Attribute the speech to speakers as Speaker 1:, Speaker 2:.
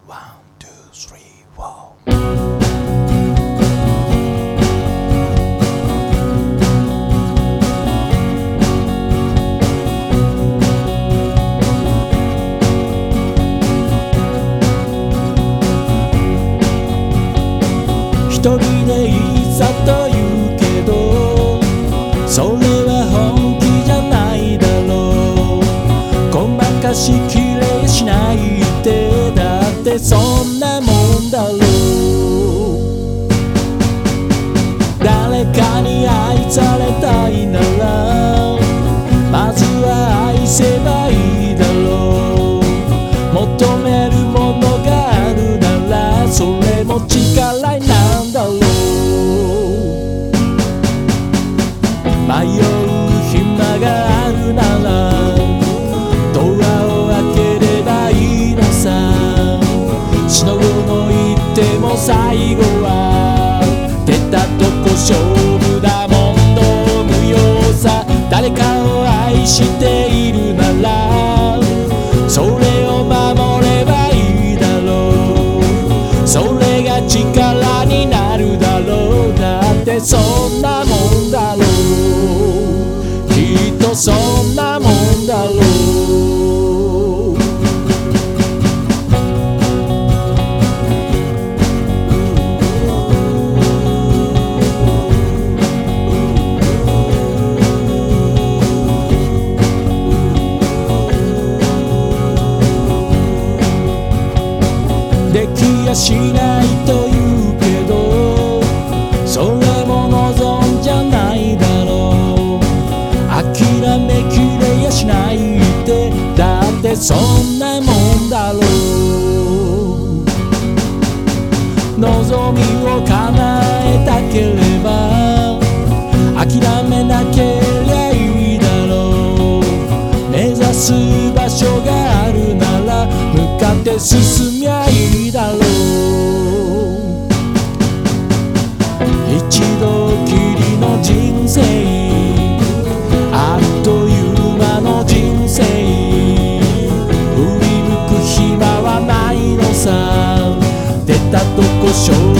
Speaker 1: One, two, three, four. 一人でいざと言うけどそれは本気じゃないだろう。ごまかしきれしないってだってそんなもんだろう。誰かに愛されたいならまずは愛せばいいだろう。求めるものがあるならそれも力になんだろう。迷う暇があるならドアを開ければいいのさ。しのぐの言っても最後は出たとこ勝負だもんの無用さ。誰かを愛しているならそれを守ればいいだろう。それが力になるだろう。だってそんなもんだろう。きっとそんなもんだろう。できやしないと言うけどそれも望んじゃないだろう。諦めきれやしないってだってそんなもんだろう。望みを叶えたければ諦めなけりゃいいだろう。目指す場所があるなら向かって進みゃいいだろう。一度きりの人生あっという間の人生振り向く暇はないのさ。出たとこ勝負